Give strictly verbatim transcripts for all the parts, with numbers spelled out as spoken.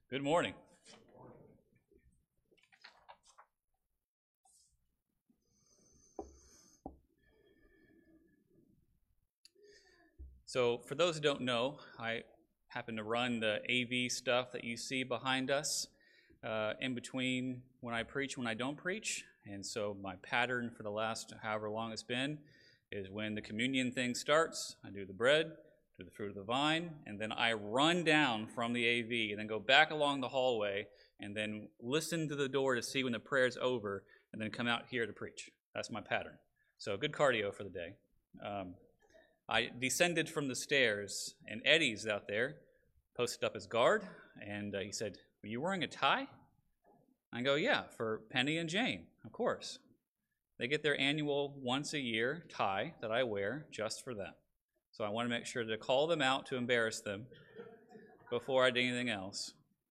Good morning. So for those who don't know, I happen to run the A V stuff that you see behind us uh, in between when I preach and when I don't preach. And so my pattern for the last however long it's been is when the communion thing starts, I do the bread, do the fruit of the vine, and then I run down from the A V and then go back along the hallway and then listen to the door to see when the prayer's over and then come out here to preach. That's my pattern. So good cardio for the day. Um, I descended from the stairs, and Eddie's out there, posted up his guard, and uh, he said, "Were you wearing a tie?" I go, "Yeah, for Penny and Jane, of course. They get their annual once-a-year tie that I wear just for them. So I want to make sure to call them out to embarrass them before I do anything else."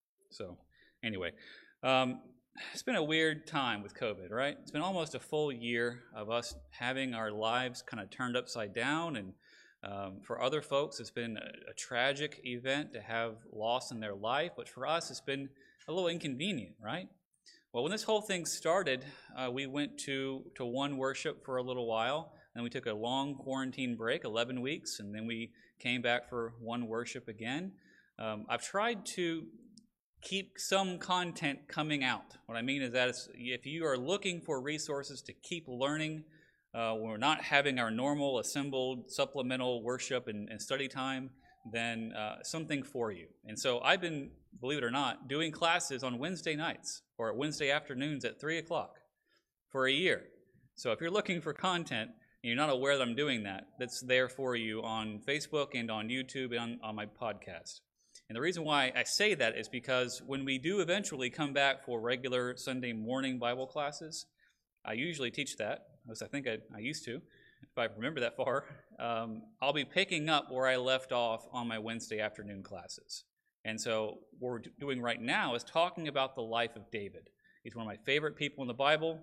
So anyway, um, it's been a weird time with COVID, right? It's been almost a full year of us having our lives kind of turned upside down, and um, for other folks, it's been a, a tragic event to have loss in their life, but for us, it's been a little inconvenient, right? Well, when this whole thing started, uh, we went to, to one worship for a little while, and we took a long quarantine break, eleven weeks, and then we came back for one worship again. Um, I've tried to keep some content coming out. What I mean is that it's, if you are looking for resources to keep learning, uh, when we're not having our normal assembled supplemental worship and, and study time, then uh, something for you. And so I've been, believe it or not, doing classes on Wednesday nights or Wednesday afternoons at three o'clock for a year. So if you're looking for content and you're not aware that I'm doing that, that's there for you on Facebook and on YouTube and on, on my podcast. And the reason why I say that is because when we do eventually come back for regular Sunday morning Bible classes, I usually teach that, as I think I, I used to, if I remember that far. Um, I'll be picking up where I left off on my Wednesday afternoon classes. And so what we're doing right now is talking about the life of David. He's one of my favorite people in the Bible.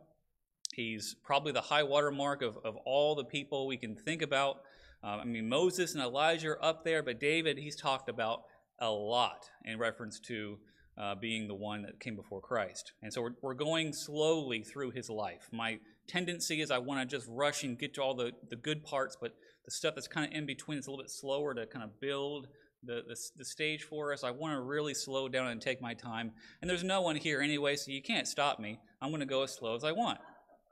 He's probably the high water mark of, of all the people we can think about. Uh, I mean, Moses and Elijah are up there, but David, he's talked about a lot in reference to uh, being the one that came before Christ. And so we're, we're going slowly through his life. My tendency is I want to just rush and get to all the, the good parts, but the stuff that's kind of in between is a little bit slower to kind of build the, the, the stage for us. I want to really slow down and take my time. And there's no one here anyway, so you can't stop me. I'm going to go as slow as I want.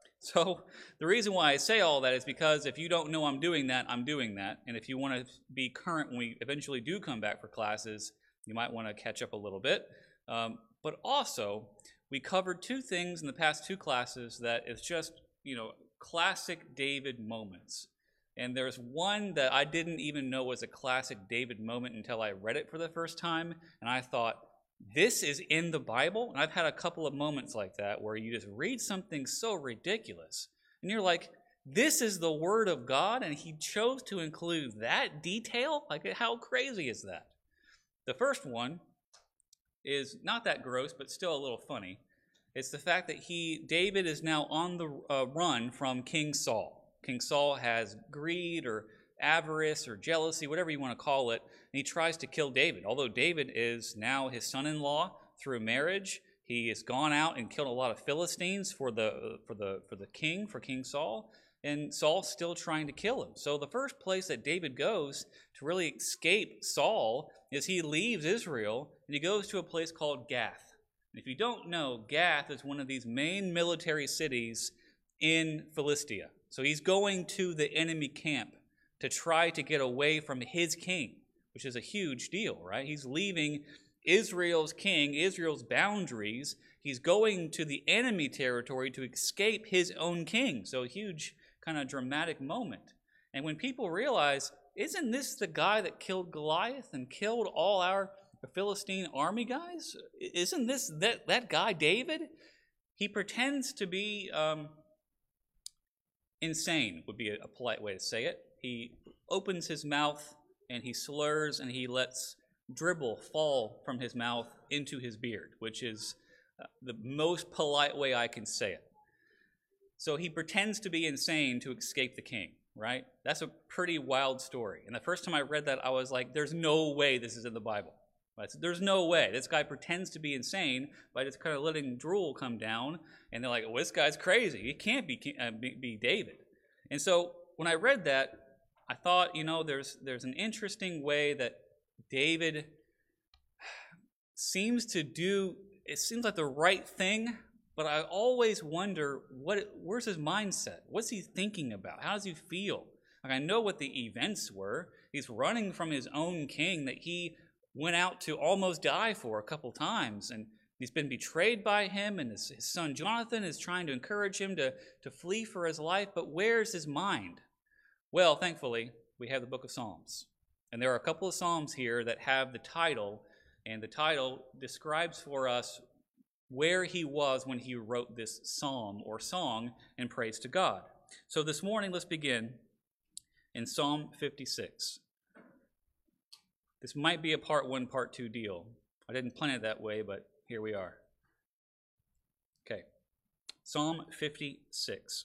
So the reason why I say all that is because if you don't know I'm doing that, I'm doing that. And if you want to be current when we eventually do come back for classes, you might want to catch up a little bit. Um, but also, we covered two things in the past two classes that is just, you know, classic David moments. And there's one that I didn't even know was a classic David moment until I read it for the first time. And I thought, this is in the Bible? And I've had a couple of moments like that where you just read something so ridiculous. And you're like, this is the Word of God, and he chose to include that detail? Like, how crazy is that? The first one is not that gross, but still a little funny. It's the fact that he, David is now on the uh, run from King Saul. King Saul has greed or avarice or jealousy, whatever you want to call it, and he tries to kill David. Although David is now his son-in-law through marriage, he has gone out and killed a lot of Philistines for the for the for the king, for King Saul, and Saul's still trying to kill him. So the first place that David goes to really escape Saul is he leaves Israel and he goes to a place called Gath. And if you don't know, Gath is one of these main military cities in Philistia. So he's going to the enemy camp to try to get away from his king, which is a huge deal, right? He's leaving Israel's king, Israel's boundaries. He's going to the enemy territory to escape his own king. So a huge kind of dramatic moment. And when people realize, isn't this the guy that killed Goliath and killed all our Philistine army guys? Isn't this that, that guy David? He pretends to be um, insane, would be a, a polite way to say it. He opens his mouth and he slurs and he lets dribble fall from his mouth into his beard, which is uh, the most polite way I can say it. So he pretends to be insane to escape the king, right? That's a pretty wild story. And the first time I read that, I was like, there's no way this is in the Bible. But there's no way. This guy pretends to be insane by just kind of letting drool come down, and they're like, well, this guy's crazy. He can't be, uh, be, be David. And so when I read that, I thought, you know, there's there's an interesting way that David seems to do, it seems like the right thing, but I always wonder, what where's his mindset? What's he thinking about? How does he feel? Like, I know what the events were. He's running from his own king that he went out to almost die for a couple times, and he's been betrayed by him, and his, his son Jonathan is trying to encourage him to, to flee for his life, but where's his mind? Well, thankfully, we have the book of Psalms, and there are a couple of Psalms here that have the title, and the title describes for us where he was when he wrote this psalm or song in praise to God. So this morning, let's begin in Psalm fifty-six. This might be a part one, part two deal. I didn't plan it that way, but here we are. Okay, Psalm fifty-six.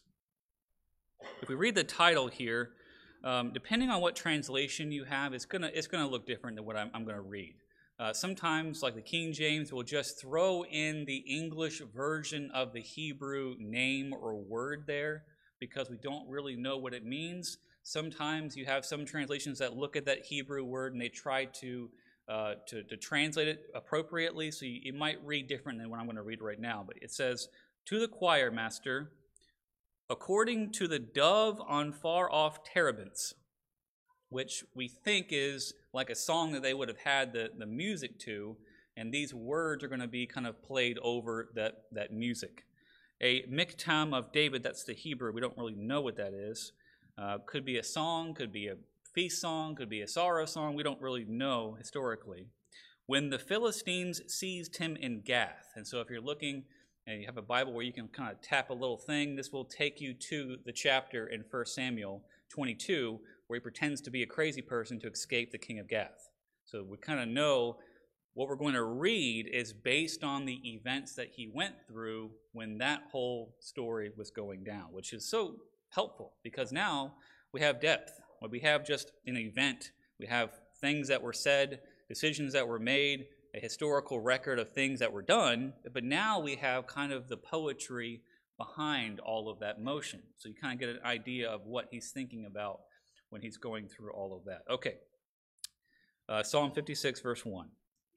If we read the title here, um, depending on what translation you have, it's gonna it's gonna look different than what I'm, I'm gonna read. Uh, sometimes, like the King James, will just throw in the English version of the Hebrew name or word there because we don't really know what it means. Sometimes you have some translations that look at that Hebrew word and they try to uh, to, to translate it appropriately, so you, it might read different than what I'm going to read right now. But it says, "To the choir master, according to the dove on far-off terebinths," which we think is like a song that they would have had the, the music to, and these words are going to be kind of played over that, that music. A miktam of David, that's the Hebrew. We don't really know what that is. Uh, could be a song, could be a feast song, could be a sorrow song. We don't really know historically. When the Philistines seized him in Gath. And so if you're looking and you have a Bible where you can kind of tap a little thing, this will take you to the chapter in First Samuel twenty-two where he pretends to be a crazy person to escape the king of Gath. So we kind of know what we're going to read is based on the events that he went through when that whole story was going down, which is so helpful because now we have depth. When we have just an event, we have things that were said, decisions that were made, a historical record of things that were done, but now we have kind of the poetry behind all of that motion. So you kind of get an idea of what he's thinking about when he's going through all of that. Okay, uh, Psalm fifty-six, verse one.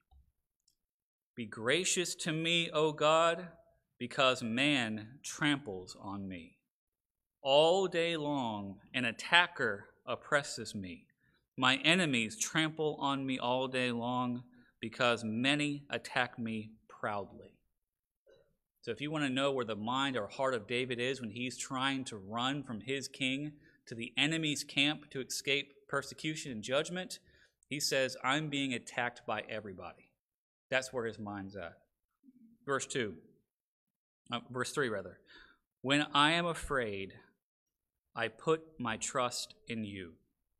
"Be gracious to me, O God, because man tramples on me. All day long an attacker oppresses me. My enemies trample on me all day long because many attack me proudly." So if you want to know where the mind or heart of David is when he's trying to run from his king to the enemy's camp to escape persecution and judgment, he says, I'm being attacked by everybody. That's where his mind's at. Verse two, uh, verse three rather. "When I am afraid, I put my trust in you.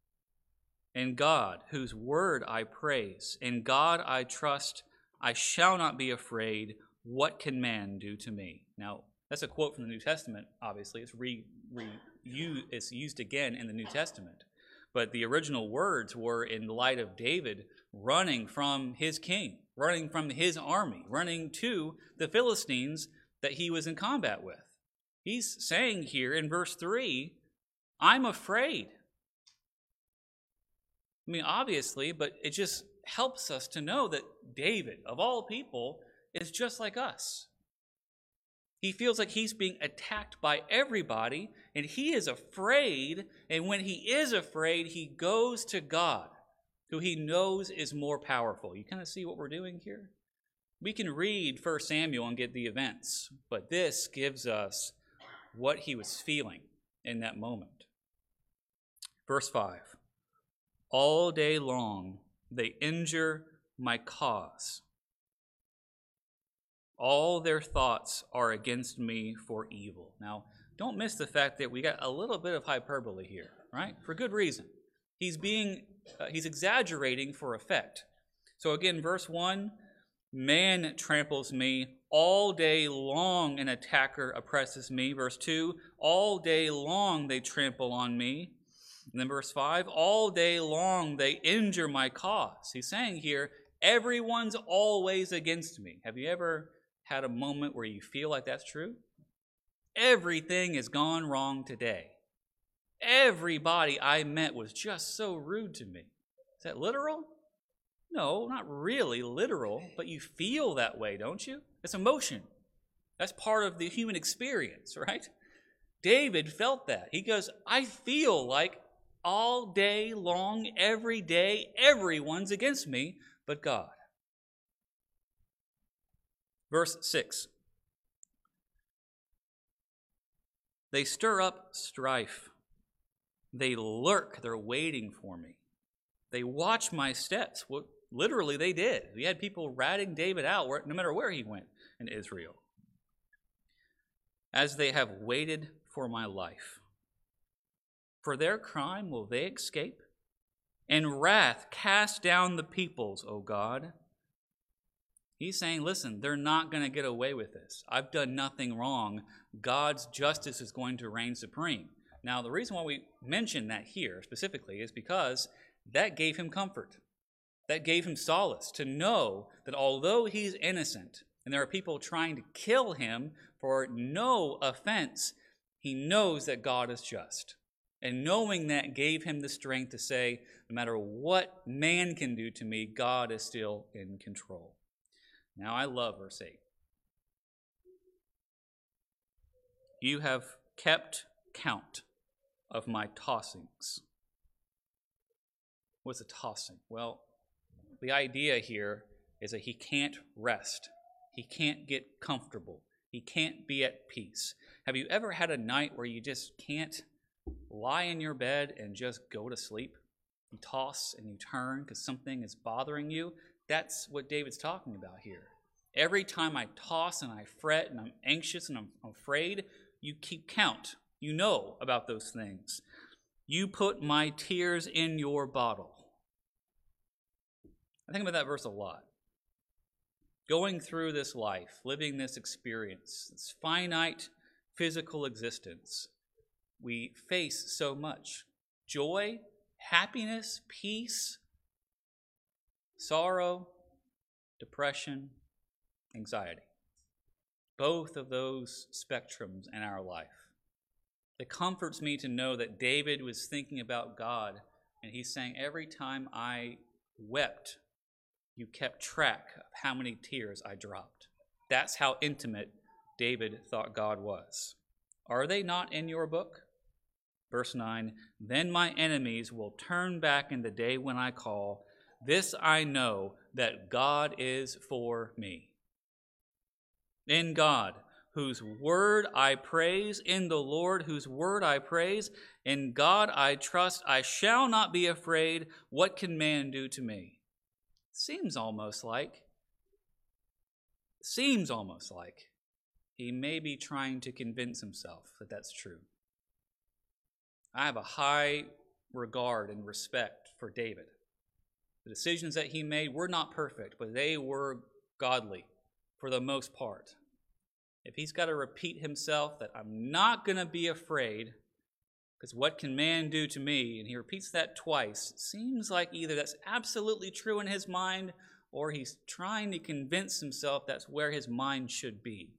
In God, whose word I praise, in God I trust, I shall not be afraid. What can man do to me?" Now, that's a quote from the New Testament, obviously. It's, re, re, you, it's used again in the New Testament. But the original words were in light of David running from his king, running from his army, running to the Philistines that he was in combat with. He's saying here in verse three, I'm afraid. I mean, obviously, but it just helps us to know that David, of all people, is just like us. He feels like he's being attacked by everybody, and he is afraid, and when he is afraid, he goes to God, who he knows is more powerful. You kind of see what we're doing here? We can read First Samuel and get the events, but this gives us what he was feeling in that moment. Verse five, "All day long they injure my cause. All their thoughts are against me for evil." Now, don't miss the fact that we got a little bit of hyperbole here, right? For good reason. He's being, uh, he's exaggerating for effect. So again, verse one, "Man tramples me. All day long an attacker oppresses me." Verse two, "All day long they trample on me." And then verse five, "All day long they injure my cause." He's saying here, Everyone's always against me. Have you ever had a moment where you feel like that's true? Everything has gone wrong today. Everybody I met was just so rude to me. Is that literal? No, not really literal, but you feel that way, don't you? It's emotion. That's part of the human experience, right? David felt that. He goes, I feel like all day long, every day, everyone's against me but God. Verse six. They stir up strife. They lurk. They're waiting for me. They watch my steps. Well, literally, they did. We had people ratting David out no matter where he went in Israel. As they have waited for my life. For their crime will they escape? In wrath cast down the peoples, O God. He's saying, listen, they're not going to get away with this. I've done nothing wrong. God's justice is going to reign supreme. Now, the reason why we mention that here specifically is because that gave him comfort. That gave him solace to know that although he's innocent and there are people trying to kill him for no offense, he knows that God is just. And knowing that gave him the strength to say, no matter what man can do to me, God is still in control. Now I love verse eight. You have kept count of my tossings. What's a tossing? Well, the idea here is that he can't rest. He can't get comfortable. He can't be at peace. Have you ever had a night where you just can't lie in your bed and just go to sleep? You toss and you turn because something is bothering you. That's what David's talking about here. Every time I toss and I fret and I'm anxious and I'm afraid, you keep count. You know about those things. You put my tears in your bottle. I think about that verse a lot. Going through this life, living this experience, this finite physical existence, we face so much. Joy, happiness, peace, sorrow, depression, anxiety. Both of those spectrums in our life. It comforts me to know that David was thinking about God, and he's saying, every time I wept, you kept track of how many tears I dropped. That's how intimate David thought God was. Are they not in your book? Verse nine, then my enemies will turn back in the day when I call. This I know, that God is for me. In God, whose word I praise, in the Lord, whose word I praise, in God I trust, I shall not be afraid. What can man do to me? Seems almost like, seems almost like he may be trying to convince himself that that's true. I have a high regard and respect for David. The decisions that he made were not perfect, but they were godly for the most part. If he's got to repeat himself that I'm not going to be afraid, because what can man do to me? And he repeats that twice. It seems like either that's absolutely true in his mind, or he's trying to convince himself that's where his mind should be.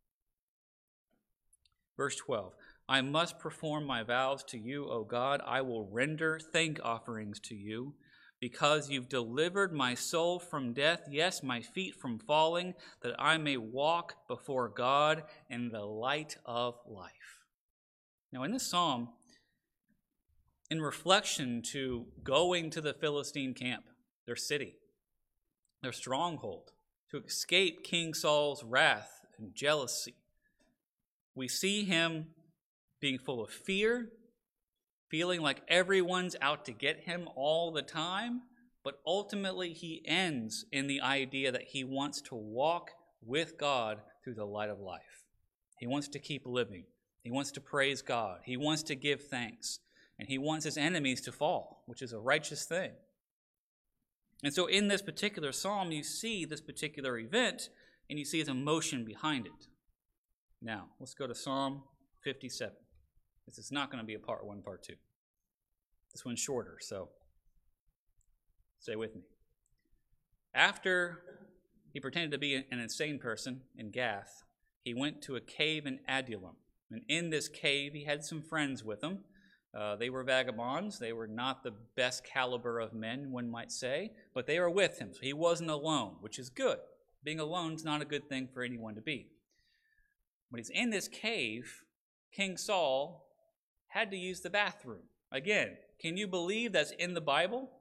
Verse twelve, I must perform my vows to you, O God. I will render thank offerings to you, because you've delivered my soul from death, yes, my feet from falling, that I may walk before God in the light of life. Now in this psalm, in reflection to going to the Philistine camp, their city, their stronghold, to escape King Saul's wrath and jealousy, we see him being full of fear, feeling like everyone's out to get him all the time, but ultimately he ends in the idea that he wants to walk with God through the light of life. He wants to keep living. He wants to praise God. He wants to give thanks. And he wants his enemies to fall, which is a righteous thing. And so in this particular psalm, you see this particular event, and you see his emotion behind it. Now, let's go to Psalm fifty-seven. This is not going to be a part one, part two. This one's shorter, so stay with me. After he pretended to be an insane person in Gath, he went to a cave in Adullam. And in this cave, he had some friends with him. Uh, they were vagabonds. They were not the best caliber of men, one might say, but they were with him. So he wasn't alone, which is good. Being alone is not a good thing for anyone to be. When he's in this cave, King Saul had to use the bathroom. Again, can you believe that's in the Bible?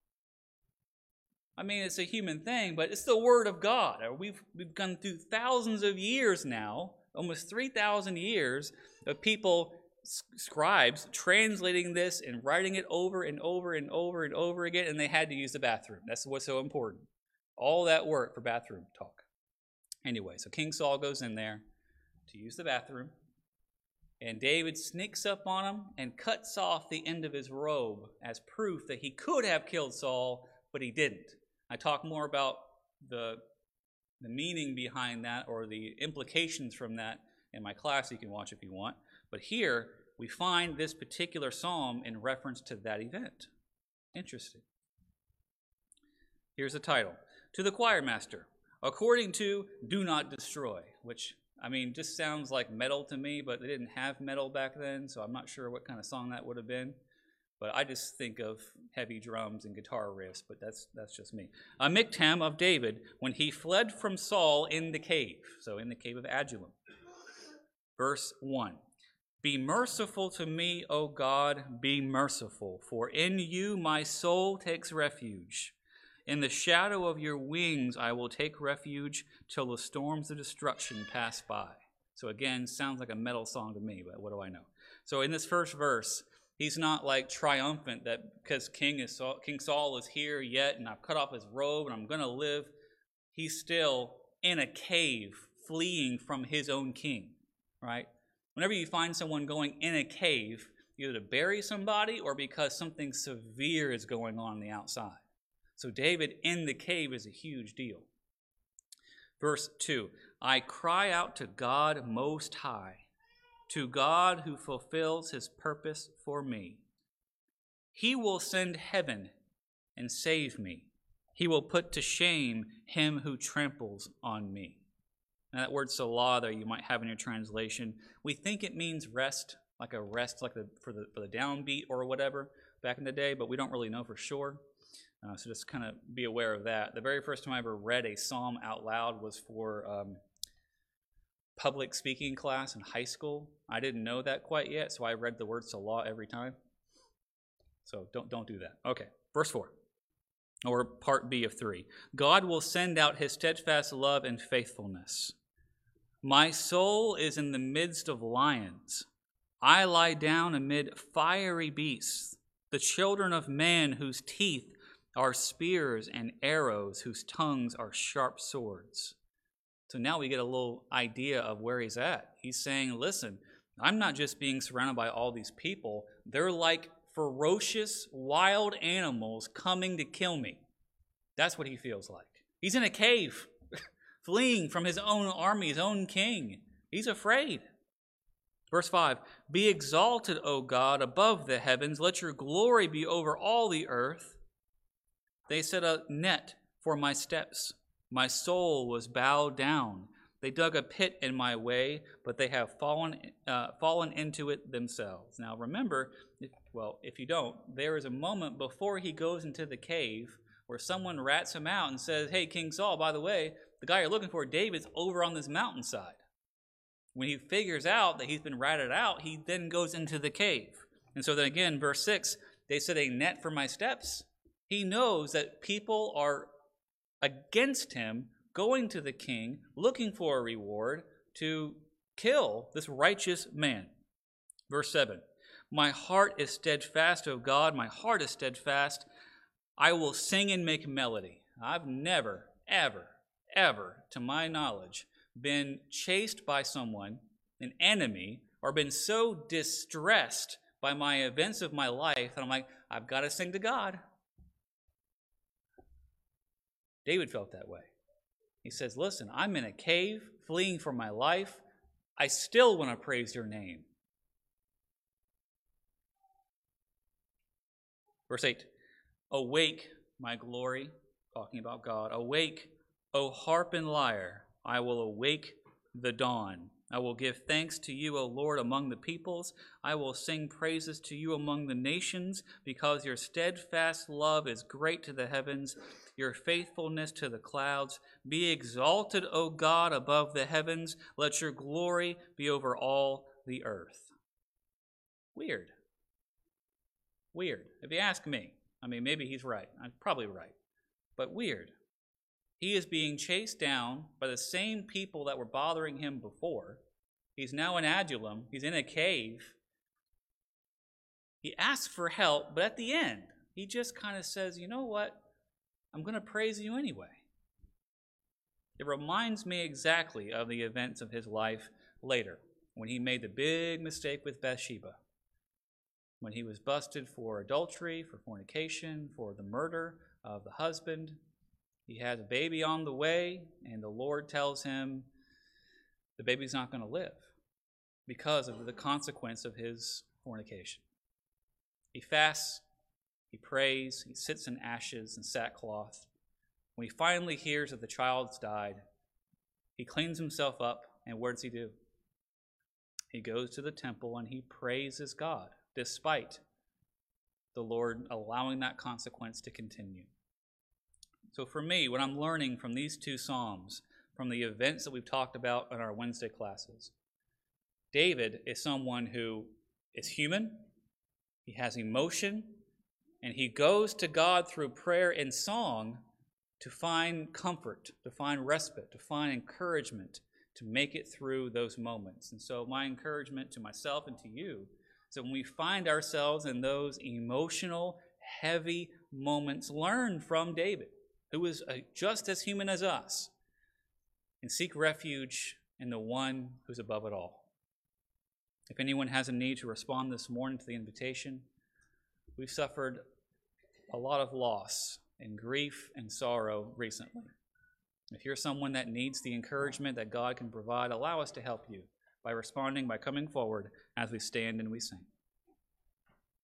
I mean, it's a human thing, but it's the Word of God. We've, we've gone through thousands of years now, almost three thousand years of people, scribes, translating this and writing it over and over and over and over again, and they had to use the bathroom. That's what's so important. All that work for bathroom talk. Anyway, so King Saul goes in there to use the bathroom, and David sneaks up on him and cuts off the end of his robe as proof that he could have killed Saul, but he didn't. I talk more about the, the meaning behind that or the implications from that in my class you can watch if you want. But here we find this particular psalm in reference to that event. Interesting. Here's the title. To the choir master, according to Do Not Destroy, which, I mean, just sounds like metal to me, but they didn't have metal back then, so I'm not sure what kind of song that would have been. But I just think of heavy drums and guitar riffs, but that's that's just me. A miktam of David when he fled from Saul in the cave, so in the cave of Adullam. Verse one. Be merciful to me, O God, be merciful, for in you my soul takes refuge. In the shadow of your wings I will take refuge till the storms of destruction pass by. So again, sounds like a metal song to me, but what do I know? So in this first verse, he's not like triumphant that because King, is Saul, King Saul is here yet and I've cut off his robe and I'm going to live. He's still in a cave fleeing from his own king, right? Whenever you find someone going in a cave, either to bury somebody or because something severe is going on on the outside. So David in the cave is a huge deal. Verse two, I cry out to God Most High, to God who fulfills his purpose for me. He will send heaven and save me. He will put to shame him who tramples on me. Now that word salah there you might have in your translation, we think it means rest, like a rest like the, for, the, for the downbeat or whatever back in the day, but we don't really know for sure. Uh, so just kind of be aware of that. The very first time I ever read a psalm out loud was for um, public speaking class in high school. I didn't know that quite yet, so I read the word salah every time. So don't, don't do that. Okay, verse four, or part B of three. God will send out his steadfast love and faithfulness. My soul is in the midst of lions. I lie down amid fiery beasts, the children of man whose teeth are spears and arrows, whose tongues are sharp swords. So now we get a little idea of where he's at. He's saying, listen, I'm not just being surrounded by all these people. They're like ferocious, wild animals coming to kill me. That's what he feels like. He's in a cave, fleeing from his own army, his own king. He's afraid. Verse five, be exalted, O God, above the heavens. Let your glory be over all the earth. They set a net for my steps. My soul was bowed down. They dug a pit in my way, but they have fallen uh, fallen into it themselves. Now remember, if, well, if you don't, there is a moment before he goes into the cave where someone rats him out and says, hey, King Saul, by the way, the guy you're looking for, David's over on this mountainside. When he figures out that he's been ratted out, he then goes into the cave. And so then again, verse six, they set a net for my steps. He knows that people are against him, going to the king, looking for a reward to kill this righteous man. Verse seven, my heart is steadfast, O God, my heart is steadfast. I will sing and make melody. I've never, ever, ever, to my knowledge, been chased by someone, an enemy, or been so distressed by my events of my life that I'm like, I've got to sing to God. David felt that way. He says, listen, I'm in a cave, fleeing for my life. I still want to praise your name. Verse eight, awake, my glory. talking about God. Awake, O harp and lyre, I will awake the dawn. I will give thanks to you, O Lord, among the peoples. I will sing praises to you among the nations, because your steadfast love is great to the heavens, your faithfulness to the clouds. Be exalted, O God, above the heavens. Let your glory be over all the earth. Weird. Weird. If you ask me, I mean, maybe he's right. I'm probably right. But weird. He is being chased down by the same people that were bothering him before. He's now in Adullam. He's in a cave. He asks for help, but at the end, he just kind of says, you know what? I'm going to praise you anyway. It reminds me exactly of the events of his life later, when he made the big mistake with Bathsheba, when he was busted for adultery, for fornication, for the murder of the husband. He has a baby on the way, and the Lord tells him the baby's not going to live because of the consequence of his fornication. He fasts, he prays, he sits in ashes and sackcloth. When he finally hears that the child's died, he cleans himself up, and what does he do? He goes to the temple and he praises God, despite the Lord allowing that consequence to continue. So for me, what I'm learning from these two Psalms, from the events that we've talked about in our Wednesday classes, David is someone who is human, he has emotion, and he goes to God through prayer and song to find comfort, to find respite, to find encouragement, to make it through those moments. And so my encouragement to myself and to you is that when we find ourselves in those emotional, heavy moments, learn from David, who is just as human as us, and seek refuge in the one who's above it all. If anyone has a need to respond this morning to the invitation, we've suffered a lot of loss and grief and sorrow recently. If you're someone that needs the encouragement that God can provide, allow us to help you by responding, by coming forward as we stand and we sing.